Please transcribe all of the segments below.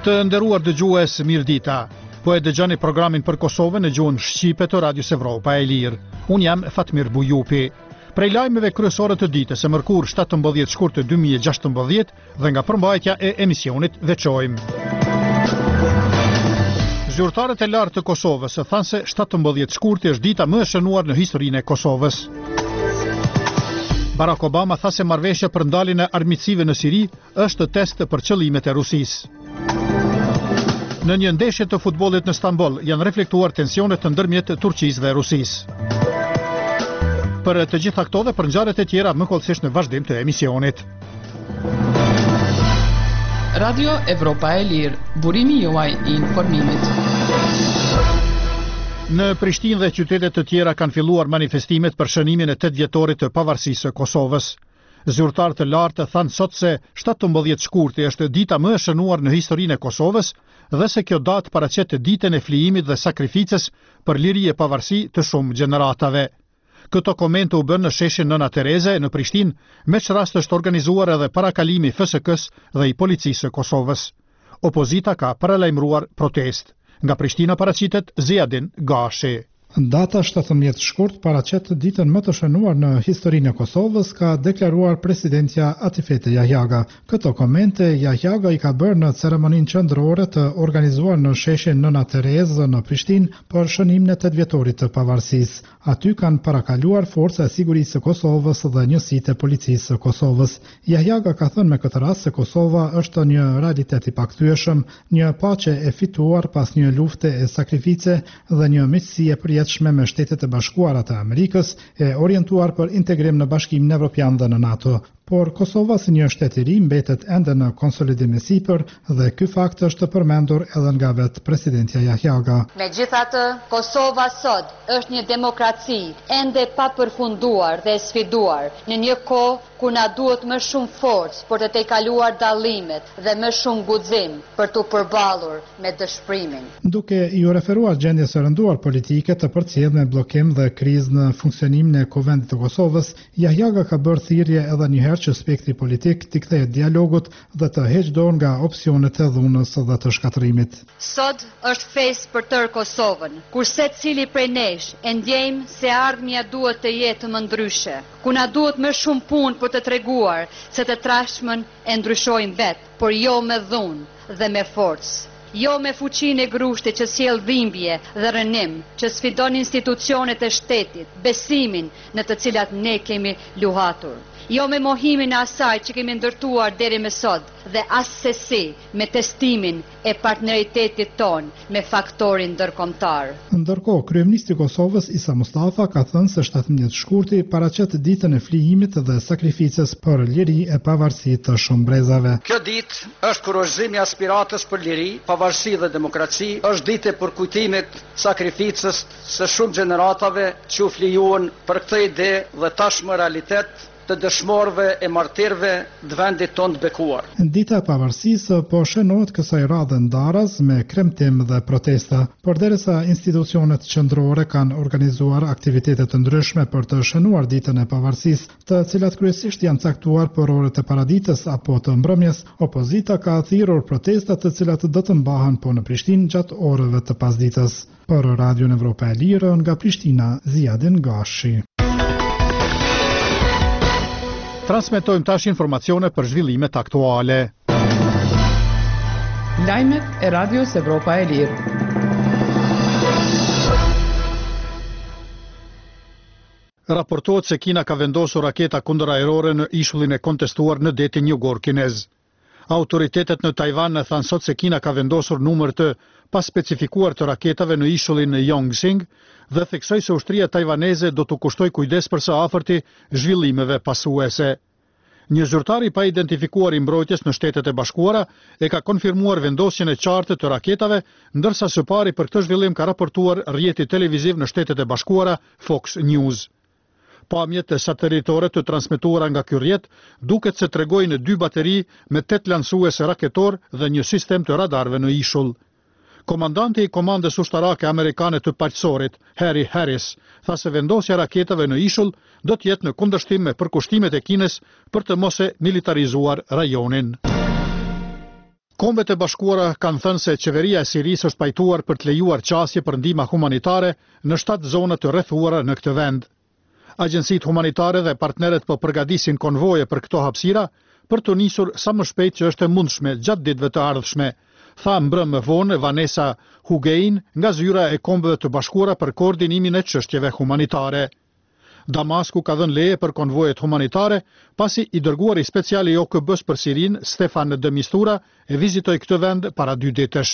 Të nderuar dëgjues, mirëdita. Po e dëgjoni programin për Kosovën në gjuhën shqipe të Radios Evropa e Lirë. Unë jam Fatmir Bujupi. Prej lajmeve kryesore të ditës, e mërkur 17 shkurt 2016 dhe nga përmbajtja e emisionit veçojmë. Zyrtarët e lartë të Kosovës thanë se 17 shkurt është dita më e shënuar në historinë e Kosovës. Barack Obama tha se marrëveshja për ndaljen e armiqësive në Siri është test për qëllimet e Rusisë. Në një ndeshje të futbollit në Stamboll janë reflektuar tensionet ndërmjet Turqisë dhe Rusisë. Për të gjitha këto dhe për ngjarjet e tjera më kollësisht në vazhdim të emisionit. Radio Evropa e Lirë, burimi juaj i informimit. Në Prishtinë dhe qytetet të tjera kanë filluar manifestimet për shënimin e 8 vjetorit të pavarësisë së Kosovës. Zyrtarët e lartë thanë sot se 17 shkurti është dita më e shënuar në historinë e Kosovës dhe se kjo datë paraqet ditën e flijimit dhe sakrificës për liri e pavarësi të shumë gjeneratave. Këto komente u bën në sheshin Nëna Tereze në Prishtinë, me që rast është organizuar edhe parakalimi FSK-s dhe i policisë së Kosovës. Opozita ka paralajmëruar protest. Nga Prishtina paraqitet Ziadin Gashi. Data 17 shkurt paraqet ditën më të shënuar në historinë e Kosovës, ka deklaruar presidentja Atifete Jahjaga. Këto komente Jahjaga i ka bërë në ceremoninë qendrore të organizuar në sheshin Nëna Terezë në Prishtinë për shënimin e 8 vjetorit të pavarësisë. Aty kanë parakaluar forca e sigurisë së Kosovës dhe njësitë e policisë së Kosovës. Jahjaga ka thënë me këtë rast se Kosova është një realitet i pakthyeshëm, një paqe e fituar pas një lufte e sakrifice dhe një miqësi e përjetshme me Shtetet e Bashkuara të Amerikës e orientuar për integrim në Bashkimin Evropian dhe në NATO. Por Kosova si një shtet i ri mbetet ende në konsolidim e sipër dhe ky fakt është përmendur edhe nga vetë presidentja Jahjaga. Megjithatë, Kosova sot është një demokraci ende pa përfunduar dhe sfiduar në një kohë ku na duhet më shumë forcë për të tejkaluar dallimet dhe më shumë guxim për të përballur me dëshpërimin. Duke i referuar gjendjes së rënduar politike të përcjellë me bllokim dhe krizë në funksionimin e Kuvendit të Kosovës, Jahjaga ka bërë thirrje edhe një herë që spektri politik t'i kthehet dialogut dhe të heqë dorë nga opsionet e dhunës dhe të shkatërimit. Sot është festë për tërë Kosovën, kur secili prej nesh e ndjejmë se ardhmja duhet të jetë më ndryshe, ku na duhet më shumë punë për të treguar se të trashmën e ndryshojmë vetë, por jo me dhunë dhe me forcë. Jo me fuqinë e grushtit që sjell dhimbje dhe rënim, që sfidon institucionet e shtetit, besimin në të cilat ne kemi luhatur. Jo me mohimin e asaj që kemi ndërtuar deri më sot dhe as sesi me testimin e partneritetit ton me faktorin ndërkombëtar. Ndërkohë, kryeministri i Kosovës Isa Mustafa ka thënë se 17 shkurti paraqet ditën e flijimit dhe sakrificës për liri e pavarësi të shumë brezave. Kjo ditë është kurorëzimi i aspiratës për liri, pavarësi dhe demokraci, është ditë e përkujtimit sakrificës së shumë gjeneratave që u flijuan për këtë ide dhe tashmë realitet të dëshmorëve e martirëve të vendit tonë të bekuar. Dita e pavarësisë po shënohet kësaj radhe ndaras me kremtim dhe protesta, por derisa institucionet qendrore kanë organizuar aktivitete të ndryshme për të shënuar ditën e pavarësisë, të cilat kryesisht janë caktuar për orët e paraditës apo të mbrëmjes, opozita ka thirrur protesta të cilat do të mbahen po në Prishtinë gjatë orëve të pasditës. Për Radion Evropa e Lirë nga Prishtina, Ziadin Gashi. Transmetojmë tash informacione për zhvillimet aktuale. Lajmet e Radios Evropa e Lirë. Raportohet se Kina ka vendosur raketa kundërajrore në ishullin e kontestuar në detin jugor kinez. Autoritetet në Tajvan thanë sot se Kina ka vendosur numër të paspecifikuar të raketave në ishullin Yongxing dhe theksoi se ushtria tajvaneze do të kushtoj kujdes për së afërti zhvillimeve pasuese. Një zyrtar i pa identifikuar i mbrojtjes në Shtetet e Bashkuara e ka konfirmuar vendosjen e qartë të raketave, ndërsa së pari për këtë zhvillim ka raportuar rrjeti televiziv në Shtetet e Bashkuara Fox News. Pamjet satelitore të transmetuara nga ky rrjet duket se tregojnë 2 bateri me 8 lansuese raketor dhe një sistem të radarëve në ishull. Komandanti i komandës ushtarake amerikane të paqësorit, Harry Harris, tha se vendosja raketave në ishull do të jetë në kundërshtim me përkushtimet e Kinës për të mos e militarizuar rajonin. Kombet e Bashkuara kanë thënë se qeveria e Sirisë është pajtuar për të lejuar qasje për ndihmë humanitare në 7 zona të rrethuara në këtë vend. Agjencitë humanitare dhe partnerët po përgatisin konvoje për këto hapësira për të nisur sa më shpejt që është e mundshme gjatë ditëve të ardhshme, tha mbrëmë vonë Vanessa Hugein nga zyra e Kombeve të Bashkuara për koordinimin e çështjeve humanitare. Damasku ka dhënë leje për konvojet humanitare, pasi i dërguari special i OKB-s për Sirin, Stefan de Mistura, e vizitoi këtë vend para 2 ditësh.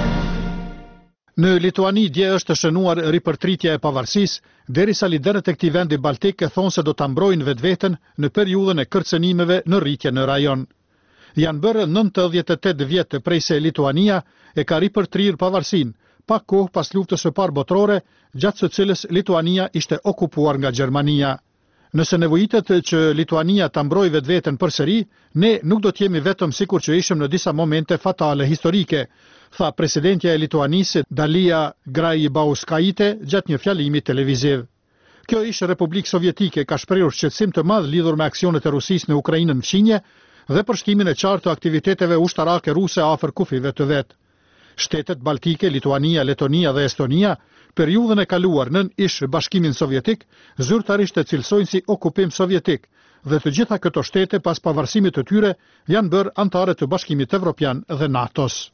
Në Lituani dje është shënuar ripërtritja e pavarësisë, derisa liderët e këtij vendi baltik e thonë se do ta mbrojnë vetveten në periudhën e kërcënimeve në rritje në rajon. Janë bërë 98 vjet prej se Lituania e ka ripërtrirë pavarësinë, pak kohë pas luftës së parë botërore, gjatë së cilës Lituania ishte okupuar nga Gjermania. Nëse nevojitet që Lituania ta mbrojë vetveten përsëri, ne nuk do të jemi vetëm sikur që ishim në disa momente fatale historike, tha presidentja e Lituanisë Dalia Grybauskaite gjatë një fjalimi televiziv. Kjo ish Republikë Sovjetike ka shprehur shqetësim të madh lidhur me aksionet e Rusisë në Ukrainën fqinje dhe përshtimin e qartë të aktiviteteve ushtarake ruse afër kufive të vet. Shtetet baltike, Lituania, Letonia dhe Estonia, periudhën e kaluar nën ish Bashkimin Sovjetik, zyrtarisht e cilësojnë si okupim sovjetik, dhe të gjitha këto shtete pas pavarësimit të tyre janë bërë antare të Bashkimit Evropian dhe NATO-s.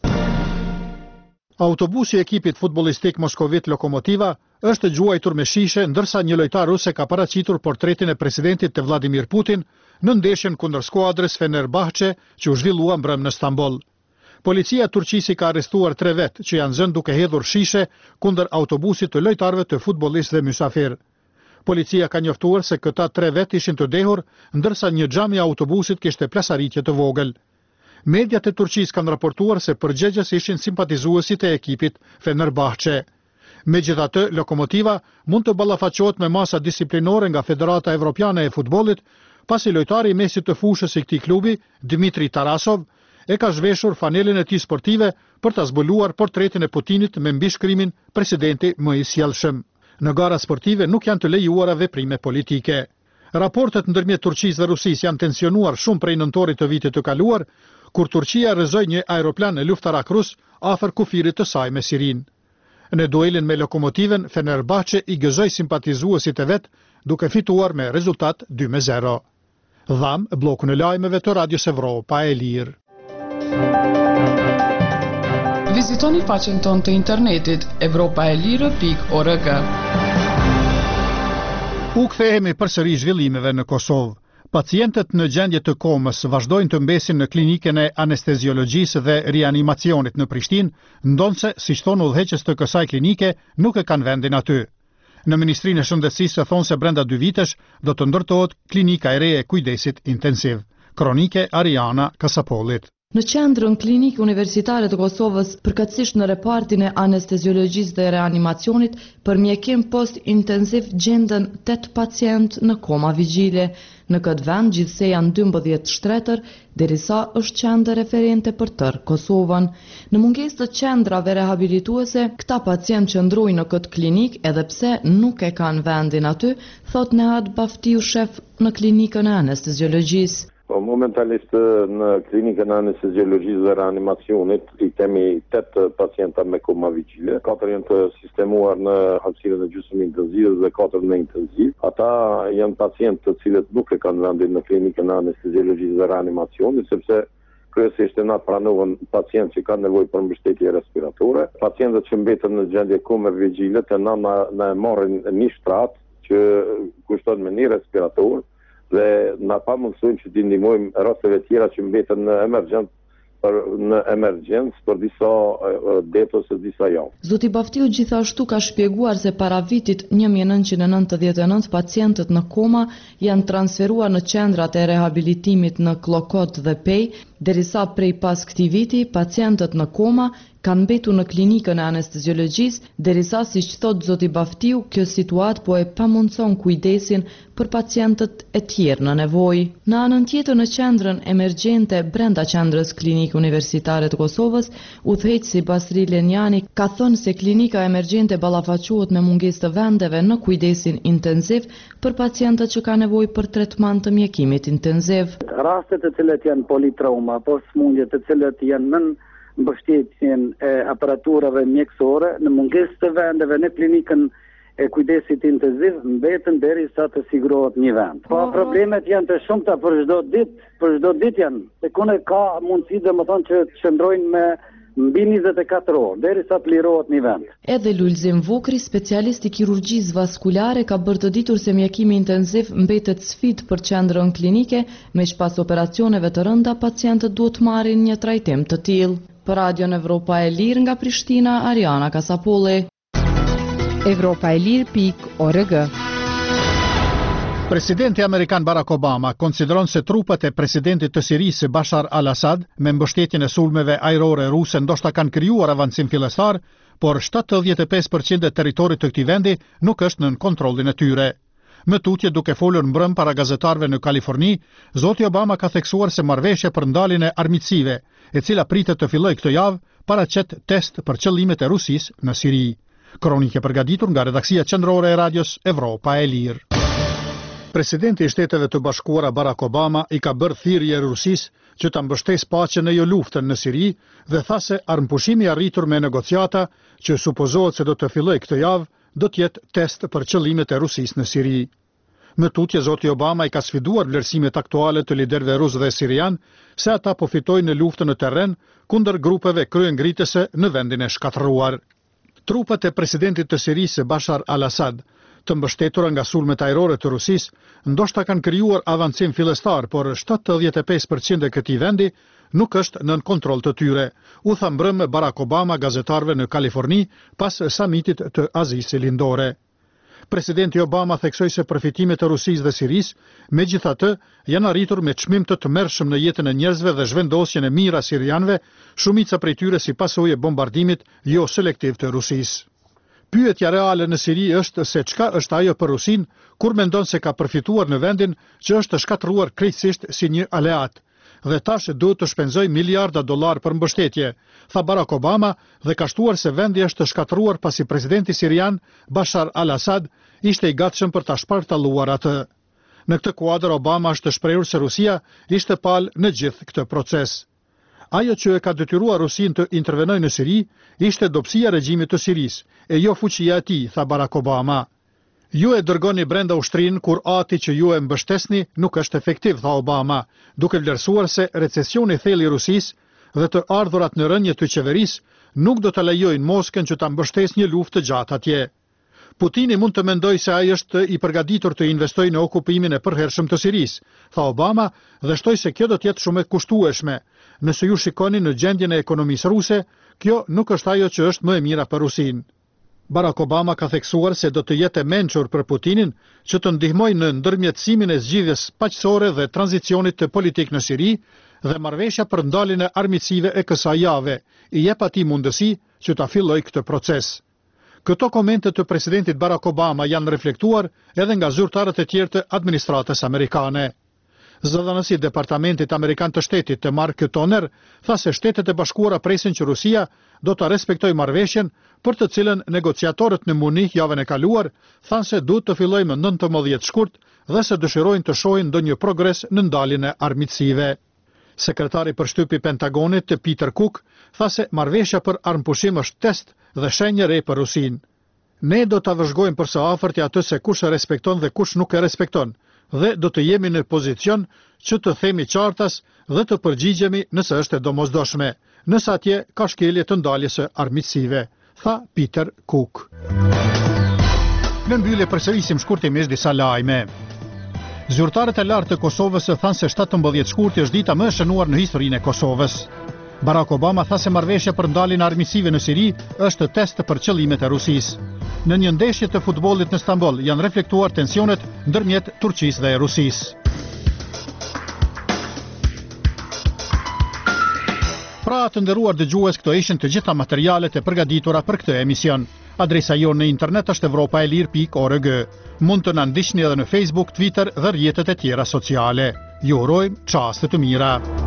Autobusi i ekipit futbollistik moskovit Lokomotiva është gjuajtur me shishe, ndërsa një lojtar rus e ka paraqitur portretin e presidentit të Vladimir Putin në ndeshjen kundër skuadrës Fenerbahçe që u zhvillua mbrëm në Stamboll. Policia turqisi ka arrestuar 3 vet që janë zënë duke hedhur shishe kundër autobusit të lojtarëve të futbollistë dhe mysafir. Policia ka njoftuar se këta 3 vet ishin të dehur, ndërsa një xham i autobusit kishte plasaritje të vogël. Mediat e Turqisë kanë raportuar se përgjegjës ishin simpatizuesit e ekipit Fenerbahçe. Megjithatë, Lokomotiva mund të ballafaqohet me masa disiplinore nga Federata Evropiane e Futbollit, pasi lojtari i mesit të fushës i këtij klubi, Dmitri Tarasov, e ka zhveshur fanelën e tij sportive për ta zbuluar portretin e Putinit me mbishkrimin presidenti më i sjellshëm. Në gara sportive nuk janë të lejuara veprime politike. Raportet ndërmjet Turqisë dhe Rusisë janë tensionuar shumë prej nëntorit të vitit të kaluar, kur Turqia rrezoi një aeroplan luftarak rus afër kufirit të saj me Sirin. Në duelin me Lokomotivën, Fenerbahçe i gëzoi simpatizuesit e vet, duke fituar me rezultat 2-0. Dham bllokun e lajmeve të Radios Evropa e Lirë. Vizitoni faqen tonë të internetit evropaelire.org. U kthehemi përsëri zhvillimeve në Kosovë. Pacientët në gjendje të komës vazhdojnë të mbesin në klinikën e anesteziologjisë dhe rianimacionit në Prishtinë, ndonse, siç thonë udhëheqës të kësaj klinike, nuk e kanë vendin aty. Në Ministrinë e Shëndetësisë thonë se brenda 2 vitesh do të ndërtohet klinika e re e kujdesit intensiv. Kronike Ariana Kasapollit. Në qendrën klinikë universitare të Kosovës, përkatësisht në repartin e anesteziologjisë dhe reanimacionit, për mjekim post-intensiv gjenden 8 pacient në koma vigjile. Në këtë vend gjithsej janë 12 shtretër, derisa është qendër referente për tërë Kosovën. Në mungesë të qendrave rehabilituese, këta pacient qëndrojnë në këtë klinik edhe pse nuk e kanë vendin aty, thot Nehat Baftiu, shef në klinikën e anesteziologjisë. Momentalisht në klinikën e anesteziologjisë dhe reanimacionit i kemi 8 pacienta me koma vigjile, 4 janë të sistemuar në hapësirën e gjysmë intenzive dhe 4 në intenziv. Ata janë pacientë të cilët nuk e kanë vendin në klinikën e anesteziologjisë dhe reanimacionit, sepse kryesisht na pranohen pacientë që kanë nevojë për mbështetje respiratore. Pacientët që mbeten në gjendje kome vigjile të na marrin një shtrat që kushton me një respirator, dhe na pa mundësojnë që t'i ndihmojmë rasteve tjera që mbeten në emergjencë për disa det ose disa javë. Zoti Baftiu gjithashtu ka shpjeguar se para vitit 1999 pacientët në koma janë transferuar në qendrat e rehabilitimit në Klokot dhe Pej, derisa prej pas këtij viti pacientët në koma kanë mbetur në klinikën e anesteziologjisë, derisa siç thot zoti Baftiu, kjo situatë po e pamundson kujdesin për pacientët e tjerë në nevojë. Në anën tjetër, në qendrën emergjente brenda qendrës Klinikë Universitare të Kosovës, udhëheqësi Basri Lenjani ka thënë se klinika emergjente ballafaqohet me mungesë të vendeve në kujdesin intensiv për pacientët që kanë nevojë për tretman të mjekimit intensiv. Rastet të cilat janë politrauma, apo smundje të cilat janë nën mbështetjen e aparaturave mjekësore, në mungesë të vendeve në klinikën e kujdesit intensiv mbeten derisa të sigurohet një vend. Po problemet janë të shumta për çdo ditë janë. Se kone ka mundësi domethënë që të shndrojnë me mbi 24 orë derisa të lirohet një vend. Edhe Lulzim Vukri, specialist i kirurgjisë vaskulare, ka bërë të ditur se mjekimi intensiv mbetet sfidë për qendrën klinike, meq pas operacioneve të rënda pacientët duhet marrin një trajtim të tillë. Për Radion Evropa e Lirë nga Prishtina, Ariana Kasapolli. Evropaelir.org. Presidenti amerikan Barack Obama konsideron se trupat e presidentit të Sirisë Bashar al-Assad me mbështetjen e sulmeve ajrore ruse ndoshta kanë krijuar avancim fillestar, por 75% e territorit të këtij vendi nuk është nën kontrollin e tyre. Më tutje duke folur mbrëm para gazetarëve në Kaliforni, zoti Obama ka theksuar se marrëveshja për ndaljen e armiqësive, e cila pritet të fillojë këtë javë, paraqet test për qëllimet e Rusisë në Siri. Kronike përgatitur nga redaksia qendrore e radios Evropa e Lirë. Presidenti i Shteteve të Bashkuara Barack Obama i ka bërë thirrje Rusisë që ta mbështesë paqen e jo luftën në Siri dhe tha se armpushimi arritur me negociata, që supozohet se do të fillojë këtë javë, do të jetë test për qëllimet e Rusisë në Siri. Më tutje, zoti Obama i ka sfiduar vlerësimet aktuale të liderëve rus dhe sirian se ata po fitojnë në luftën në terren kundër grupeve kryengritëse në vendin e shkatëruar. Trupat e presidentit të Sirisë Bashar al-Assad, të mbështetura nga sulmet ajrore të Rusisë, ndoshta kanë krijuar avancim fillestar, por 75% e këtij vendi nuk është nën kontroll të tyre, u tha mbrëm Barack Obama gazetarëve në Kaliforni pas samitit të Azisë Lindore. Presidenti Obama theksoi se përfitimet e Rusisë dhe Sirisë, megjithatë, janë arritur me çmim të tmerrshëm në jetën e njerëzve dhe zhvendosjen e mira sirianëve, shumica prej tyre si pasojë e bombardimit jo selektiv të Rusisë. Pyetja reale në Siri është se çka është ajo për Rusin kur mendon se ka përfituar në vendin që është shkatëruar krejtësisht si një aleat, dhe tash duhet të shpenzoj miliarda dollar për mbështetje, tha Barack Obama, dhe ka shtuar se vendi është shkatëruar pasi presidenti sirian Bashar al-Assad ishte i gatshëm për ta shpartalluar atë. Në këtë kuadër Obama është shprehur se Rusia ishte palë në gjithë këtë proces. Ajo që e ka detyruar Rusin të intervenojë në Siri ishte dobësia e regjimit të Sirisë, e jo fuqia e tij, tha Barack Obama. Ju e dërgoni brenda ushtrinë kur ati që ju e mbështesni nuk është efektiv, tha Obama, duke vlerësuar se recesioni i thellë i Rusisë dhe të ardhurat në rënje të qeverisë nuk do të lejojnë Moskën që ta mbështesë një luftë të gjatë atje. Putini mund të mendojë se ai është i përgatitur të investojë në okupimin e përhershëm të Sirisë, tha Obama, dhe shtoi se kjo do të jetë shumë e kushtueshme. Nëse ju shikoni në gjendjen e ekonomisë ruse, kjo nuk është ajo që është më e mira për Rusinë. Barack Obama ka theksuar se do të jetë e mençur për Putinin që të ndihmojë në ndërmjetësimin e zgjidhjes paqësore dhe tranzicionit të politik në Siri dhe marrëveshja për ndaljen e armiqësive e kësaj jave i jep atij mundësi që ta fillojë këtë proces. Këto komente të presidentit Barack Obama janë reflektuar edhe nga zyrtarët e tjerë të administratës amerikane. Zëdhënësi i Departamentit Amerikan të Shtetit të Mark Toner tha se Shtetet e Bashkuara presin që Rusia do të respektojë marrëveshjen, për të cilën negociatorët në Munich javën e kaluar thanë se duhet të fillojë më 19 shkurt dhe se dëshirojnë të shohin ndonjë progres në ndaljen e armiqësive. Sekretari për shtypi Pentagonit Peter Cook tha se marrëveshja për armpushim është test dhe shenjë re për Rusinë. Ne do ta vëzhgojmë përse afërt atë se kush e respekton dhe kush nuk e respekton, dhe do të jemi në pozicion që të themi qartas dhe të përgjigjemi nëse është e domosdoshme, nëse atje ka shkelje të ndaljes së armiqësive, tha Peter Cook. Në mbyllje përsërisim shkurtimisht disa lajme. Zyrtarët e lartë të Kosovës thanë se 17 shkurti është dita më e shënuar në historinë e Kosovës. Barack Obama tha se marrëveshja për ndaljen e armiqësive në Siri është test për qëllimet e Rusisë. Në një ndeshje të futbollit në Stamboll janë reflektuar tensionet ndërmjet Turqisë dhe Rusisë. Pra të nderuar dëgjues, këto ishin të gjitha materialet e përgatitura për këtë emision. Adresa jonë në internet është evropaelir.org. Mund të na ndiqni edhe në Facebook, Twitter dhe rrjetet e tjera sociale. Ju urojmë çaste të mira.